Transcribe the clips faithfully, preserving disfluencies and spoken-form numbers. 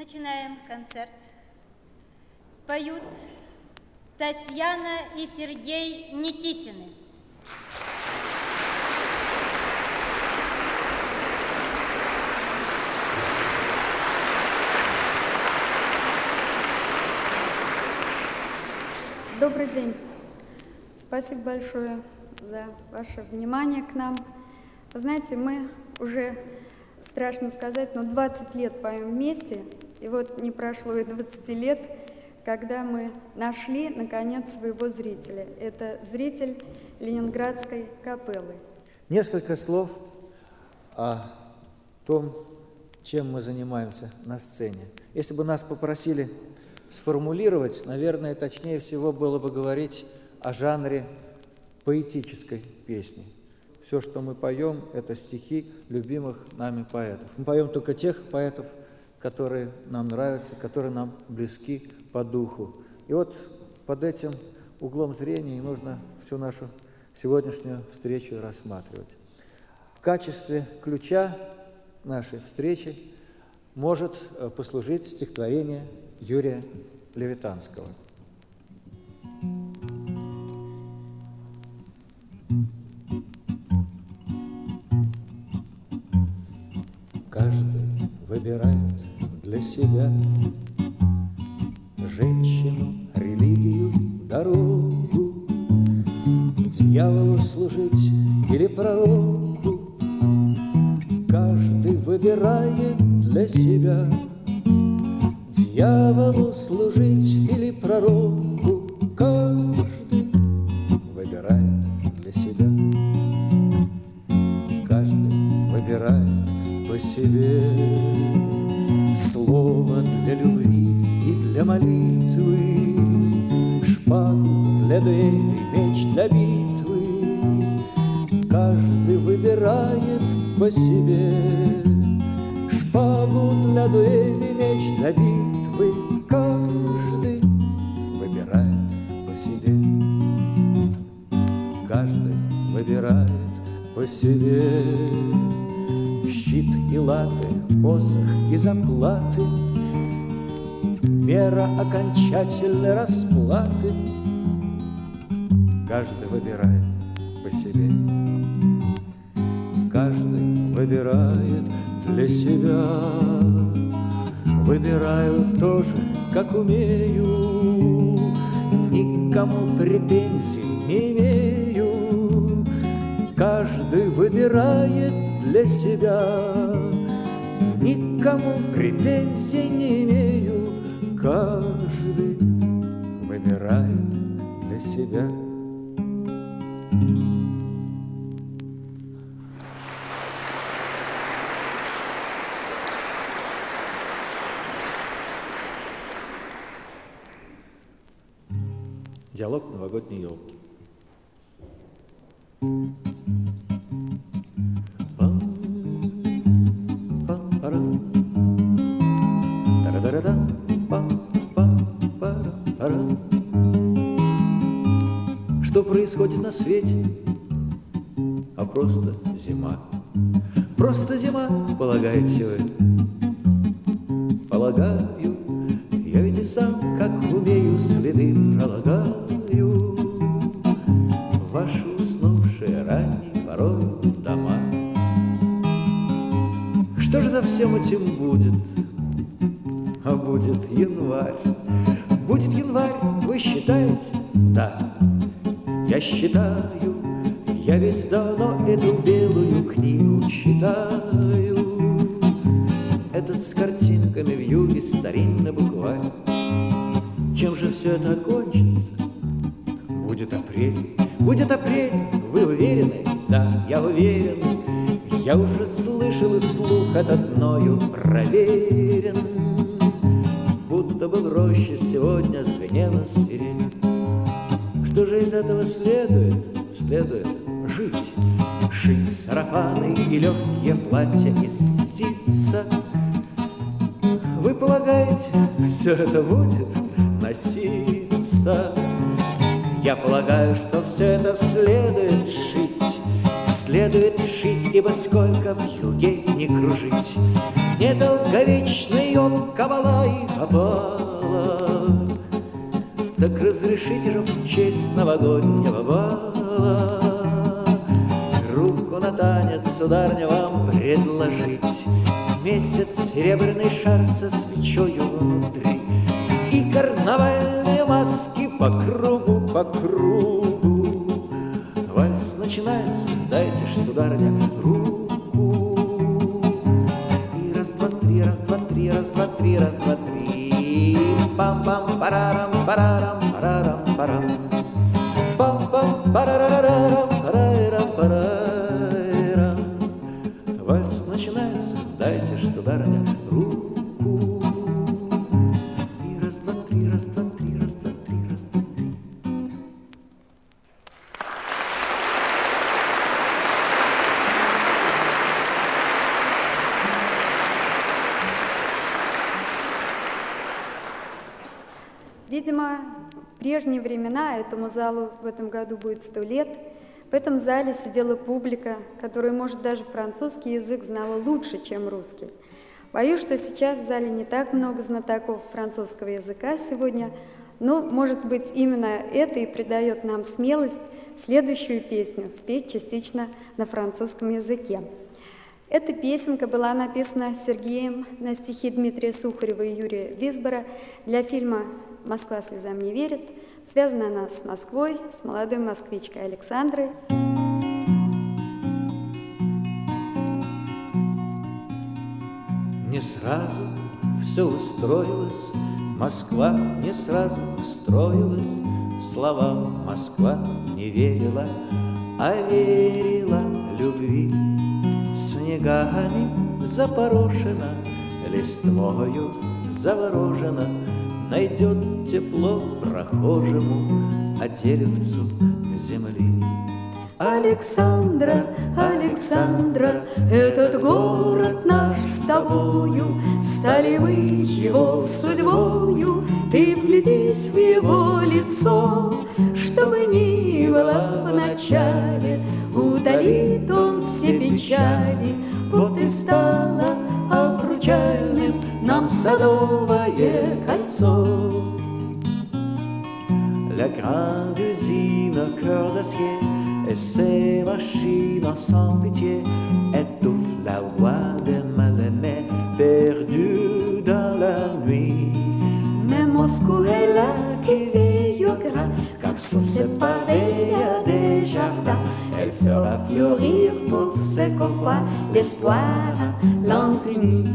Начинаем концерт. Поют Татьяна и Сергей Никитины. Добрый день. Спасибо большое за ваше внимание к нам. Вы знаете, мы уже, страшно сказать, но двадцать лет поем вместе, и вот не прошло и двадцати лет, когда мы нашли, наконец, своего зрителя. Это зритель Ленинградской капеллы. Несколько слов о том, чем мы занимаемся на сцене. Если бы нас попросили сформулировать, наверное, точнее всего было бы говорить о жанре поэтической песни. Все, что мы поем, это стихи любимых нами поэтов. Мы поем только тех поэтов, которые нам нравятся, которые нам близки по духу. И вот под этим углом зрения нужно всю нашу сегодняшнюю встречу рассматривать. В качестве ключа нашей встречи может послужить стихотворение Юрия Левитанского. Каждый выбирает для себя женщину, религию, дорогу, дьяволу служить или пророку. Каждый выбирает для себя дьяволу служить или пророку. Каждый выбирает для себя. Каждый выбирает по себе слово для любви и для молитвы, шпагу для дуэли, меч для битвы. Каждый выбирает по себе шпагу для дуэли, меч для битвы. Каждый выбирает по себе. Каждый выбирает по себе щит и латы, посох и заплаты, мера окончательной расплаты. Каждый выбирает по себе. Каждый выбирает для себя. Выбираю тоже, как умею, никому претензий не имею. Каждый выбирает для себя, никому претензий не имею. Каждый выбирает для себя. Диалог новогодней елки. Что происходит на свете? А просто зима. Просто зима, полагаете вы? Полагаю, я ведь и сам, как умею, следы пролагаю. Ваши уснувшие ранней порою дома. Что же за всем этим будет? А будет январь. Будет январь, вы считаете? Да, я считаю. Я ведь давно эту белую книгу читаю. Этот с картинками в юге старинный букварь. Чем же все это окончится? Будет апрель. Будет апрель, вы уверены? Да, я уверен. Я уже слышал, и слух этот мною проверен. Будто бы в роще сегодня звенела свирель. Что же из этого следует? Следует жить, шить сарафаны и легкие платья из ситца. Вы полагаете, все это будет носиться? Я полагаю, что все это следует шить. Следует шить, ибо сколько в юге не кружить. недолговечный он кабала и попала. Так разрешите же в честь новогоднего бала руку на танец, сударня, вам предложить. Месяц, серебряный шар со свечою внутри и карнавальные маски по кругу, по кругу. Вальс начинается, дайте ж, сударня, руку. И раз, два, три, раз, два, три, раз, два, три, раз, два, три. Пам-пам, парарам, парарам, парарам, парам. Пам-пам, парарарарам, парарам, парарам. Вальс начинается, дайте ж, сударыня, руку. И раз, два, три, раз, два, три, раз, два, три, раз, два, три. Видимо, в прежние времена этому залу в этом году будет сто лет. В этом зале сидела публика, которая, может, даже французский язык знала лучше, чем русский. Боюсь, что сейчас в зале не так много знатоков французского языка сегодня, но, может быть, именно это и придает нам смелость следующую песню спеть частично на французском языке. Эта песенка была написана Сергеем на стихи Дмитрия Сухарева и Юрия Висбора для фильма «Москва слезам не верит». Связана она с Москвой, с молодой москвичкой Александрой. Не сразу все устроилось, Москва не сразу строилась, словам Москва не верила, а верила любви. Снегами запорошена, листвою заворожена, найдет тепло прохожему, а деревцу земли. Александра, Александра, этот город наш с тобою, стали мы его судьбою, ты вглядись в его лицо, чтобы ни было в начале, удалит он все печали, вот и стало обручальным нам садовое кольцо. La grande usine au cœur d'acier et ses machines sans pitié étouffent la voix des mal-aimés perdus dans la nuit. Mais Moscou est là qui veille au grain, car sous ses pavés y a des jardins. Elle fera fleurir pour ses copains l'espoir, l'infini.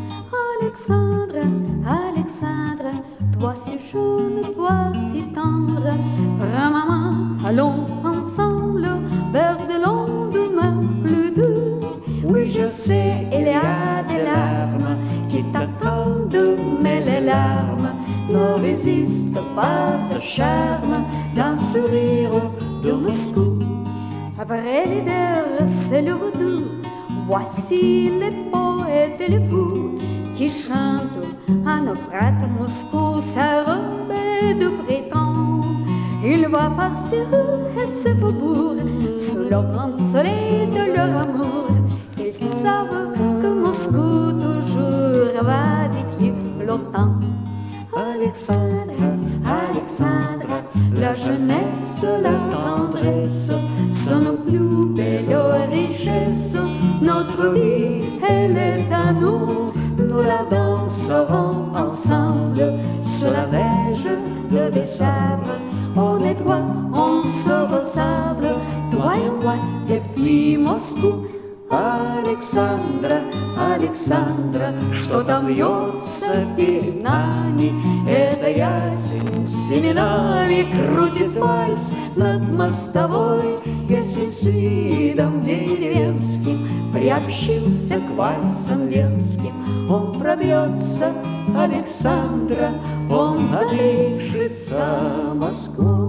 Alexandre, Alexandre, toi si jaune, toi si tendre, prends ma main, allons ensemble vers des lendemains plus doux. Oui, je sais, il y a des larmes qui t'attendent, mais les larmes ne résistent pas au charme d'un sourire de Moscou. Après l'hiver, c'est le retour, voici les poètes et les fous qui chantent à nos frères Moscou sa robe de printemps. Il va partir et se faubourg sous le grand soleil de leur amour. Ils savent que Moscou toujours va défier leur temps. Alexandre, Alexandre, la jeunesse, la tendresse sont nos plus belles richesses. Notre vie, elle est à nous, nous la danserons ensemble sur la neige de décembre. On est toi, on se ressemble, toi et moi, depuis Moscou. Александра, Александра, что там вьется перед нами? Это ясень с семенами крутит вальс над мостовой. Ясень с видом деревенским приобщился к вальсам венским. Он пробьется, Александра, он отдышится Москву.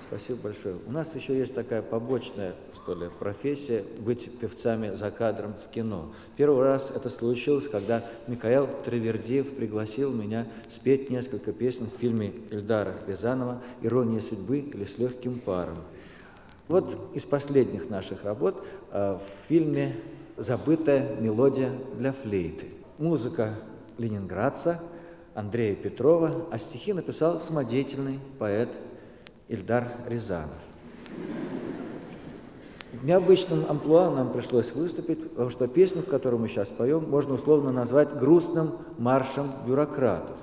Спасибо большое. У нас еще есть такая побочная, что ли, профессия — быть певцами за кадром в кино. Первый раз это случилось, когда Микаэл Травердиев пригласил меня спеть несколько песен в фильме Эльдара Рязанова «Ирония судьбы» или «С легким паром». Вот из последних наших работ в фильме «Забытая мелодия для флейты». Музыка ленинградца Андрея Петрова, а стихи написал самодеятельный поэт Эльдар Рязанов. В необычном амплуа нам пришлось выступить, потому что песню, которую мы сейчас поем, можно условно назвать грустным маршем бюрократов.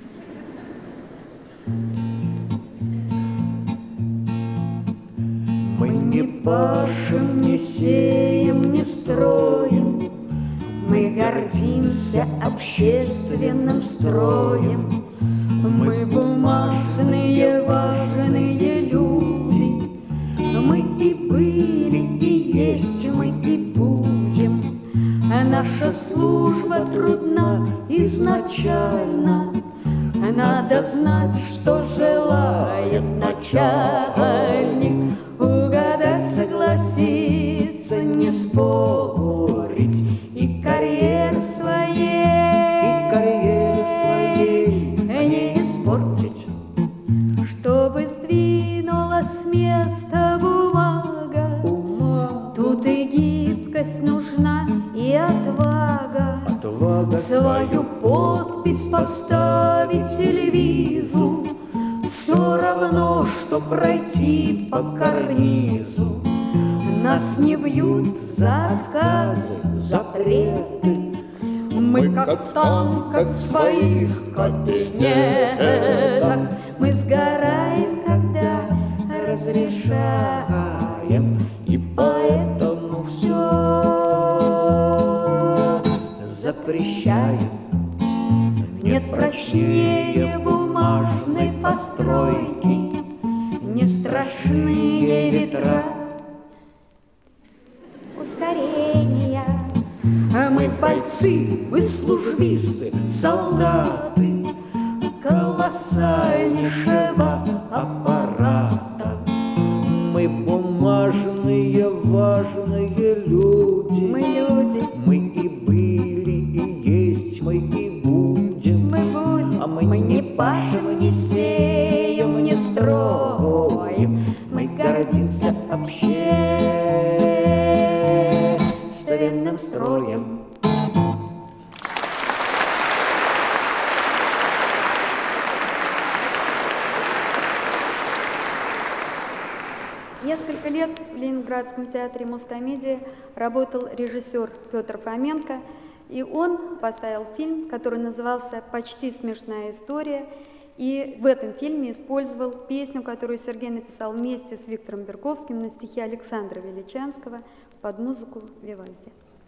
Мы не пашем, не сеем, не строим, мы гордимся общественным строем. Мы бумажные, важные люди, мы и были, и есть, мы и будем. Наша служба трудна изначально, надо знать, что желает начальник, угадать, согласиться, не спорить, и карьеры своей, и карьеры своей не испортить. Чтобы сдвинулась с места бумага, ума. Тут и гибкость нужна, и отвага. Отвага Свою подпись поставить или визу, все равно, что пройти по карнизу. Нас не бьют за отказы, запреты. Мы как в танках в своих кабинетах, мы сгораем, когда разрешаем, и поэтому все запрещаем. Нет прочнее бумажной постройки, не страшные ветра ускорения. А мы бойцы, мы службисты, солдаты колоссальнейшего аппарата. Мы бумажные, важные люди. Мы люди, Мы и были, и есть, мы и будем. мы будем, А мы мы не не пашем, не сеем, не строим, мы гордимся общественным строем. Несколько лет в Ленинградском театре Мускомедии работал режиссер Петр Фоменко, и он поставил фильм, который назывался «Почти смешная история», и в этом фильме использовал песню, которую Сергей написал вместе с Виктором Берковским на стихи Александра Величанского под музыку Вивальди.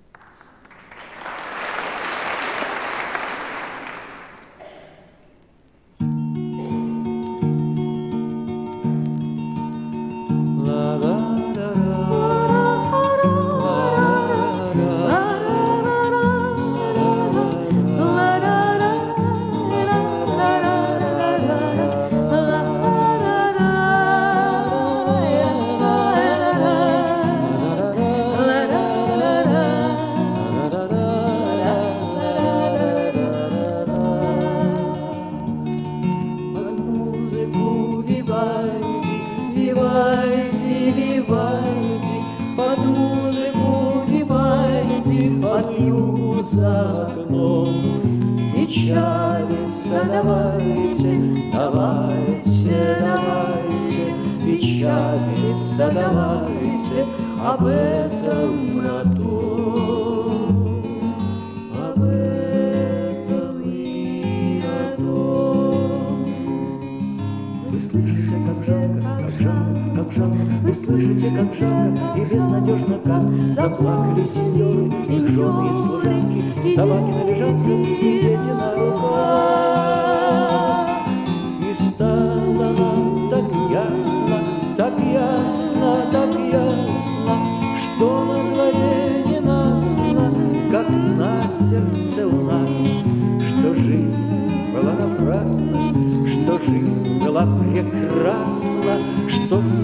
Печалиться давайте, давайте, давайте, печалиться давайте, об этом мы о том, об этом и о том. Вы слышите, как жалко, как жалко, как жалко, вы слышите, как жалко и безнадежно, как заплакали сеньоры, их жены и служанки, собаки на лежанке и дети на руках. И стало нам так ясно, так ясно, так ясно, что на дворе ненастно, как на сердце у нас, что жизнь была напрасна, что жизнь была прекрасна, что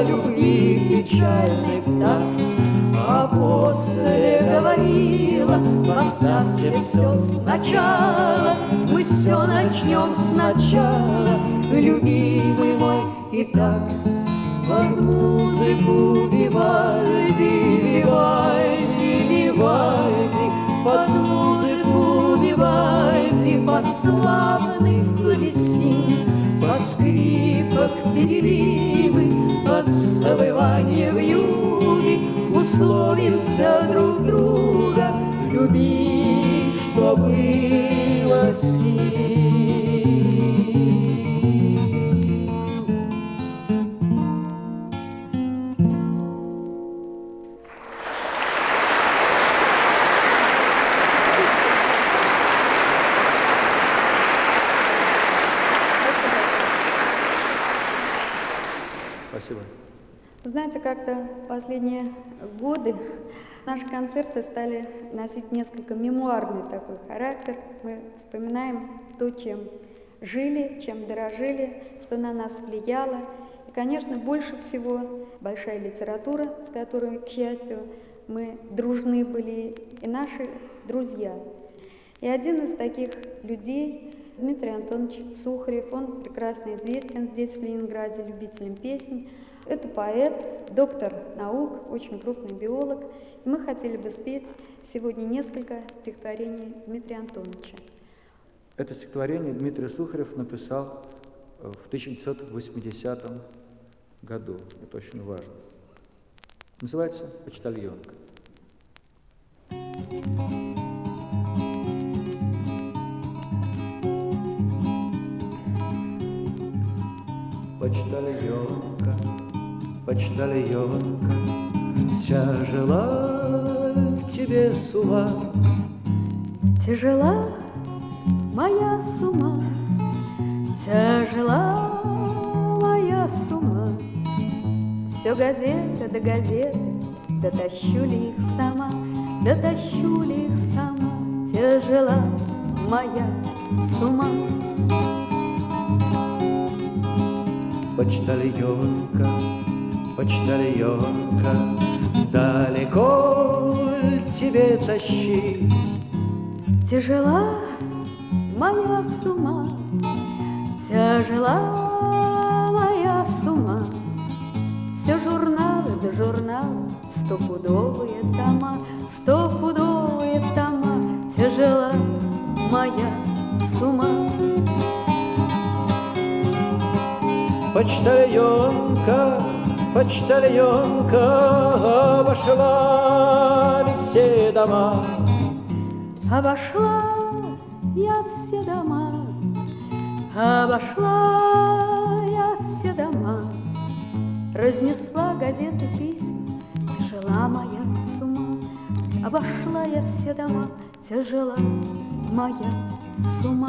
любви печальной в такт, а после говорила: поставьте все сначала, мы все начнем сначала, любимый мой. И так под музыку Вивальди, Вивальди, Вивальди, под музыку Вивальди, под славный клавесин, под скрипок переливы, под завывание вьюги условимся друг друга любить, что было сил. Спасибо. Знаете, как-то последние годы наши концерты стали носить несколько мемуарный такой характер. Мы вспоминаем то, чем жили, чем дорожили, что на нас влияло. И, конечно, больше всего большая литература, с которой, к счастью, мы дружны были, и наши друзья. И один из таких людей — Дмитрий Антонович Сухарев, он прекрасно известен здесь, в Ленинграде, любителям песен. Это поэт, доктор наук, очень крупный биолог. И мы хотели бы спеть сегодня несколько стихотворений Дмитрия Антоновича. Это стихотворение Дмитрий Сухарев написал в тысяча девятьсот восьмидесятом году. Это очень важно. Называется «Почтальонка». Почтальонка, почтальонка, тяжела тебе сума. Тяжела моя сума, тяжела моя сума. Все газета до газеты, дотащу ли их сама, дотащу ли их сама. Тяжела моя сума. Почтальонка, почтальонка, далеко тебе тащить? Тяжела моя сума, тяжела моя сума. Все журналы да журналы, стопудовые тома, стопудовые тома. Тяжела моя сума. Почтальонка, почтальонка, обошла ли все дома? Обошла я все дома, обошла я все дома. Разнесла газеты писем, тяжела моя сума. Обошла я все дома, тяжела моя сума.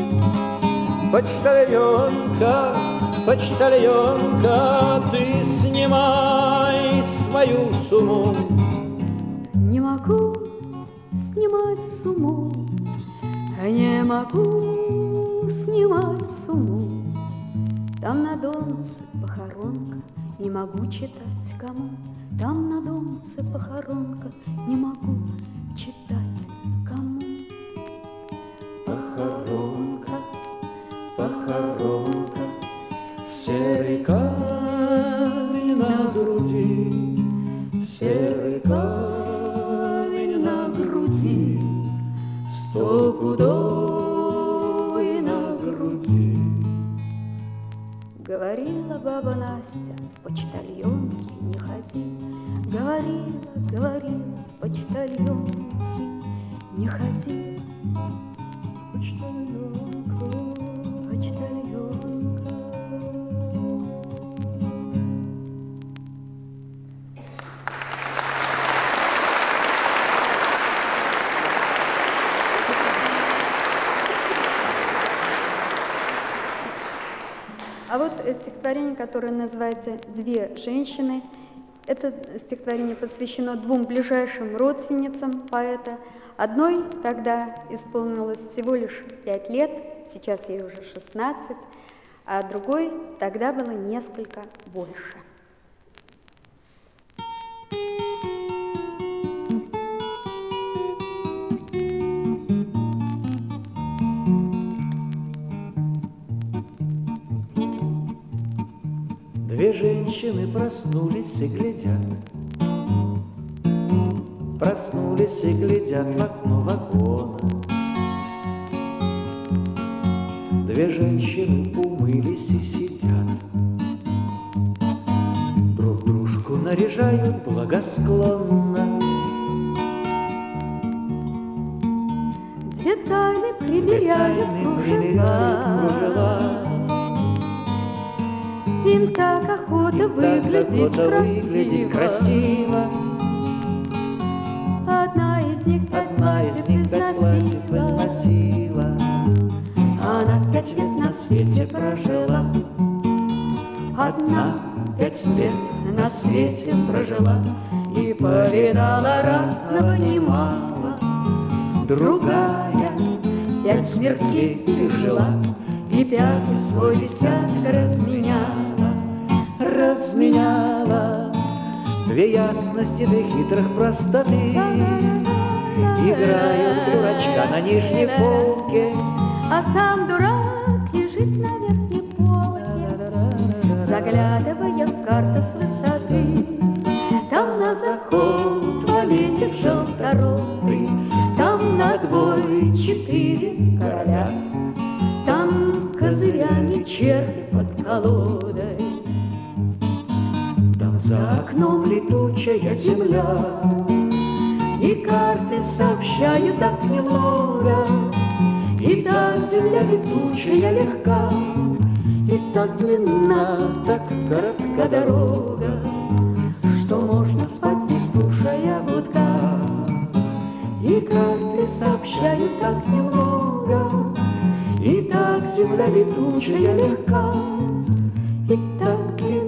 Почтальонка, почтальонка, ты снимай свою сумму. Не могу снимать сумму, не могу снимать сумму. Там на Донце похоронка, не могу читать кому. Там на Донце похоронка, не могу читать кому. Похоронка, похоронка, серый камень на груди, серый камень на груди, стопудовый на груди. Говорила баба Настя, почтальонки не ходи. Говорила, говорила, почтальонки не ходи. Почтальонка, Почтальонка. А вот стихотворение, которое называется «Две женщины». Это стихотворение посвящено двум ближайшим родственницам поэта. Одной тогда исполнилось всего лишь пять лет, сейчас ей уже шестнадцать, а другой тогда было несколько больше. Две женщины проснулись и глядят, проснулись и глядят в окно вагона. Две женщины умылись и сидят, друг дружку наряжают благосклонно. Две тайны примеряют кружева. Им так охота выглядеть красиво. красиво. Одна из них Одна из них пять платьев износила, она пять лет на свете прожила. одна пять лет На свете прожила и повидала разного немало. другая Пять смертей пережила и пятый свой десяток разменяла. разменяла две ясности, две хитрых простоты. Играют дурачка на нижней полке, А сам дурак лежит на верхней полке, заглядывая в карту с высоты. Там на заход в туалете в желторотый, там на отбой четыре короля, там козырями черви под колодой, там за окном летучая земля. И карты сообщают так немного, и так земля летучая легка, и так длинна, так коротка дорога, что можно спать, не слушая гудка. И карты сообщают так немного, и так земля летучая легка, и так длинна.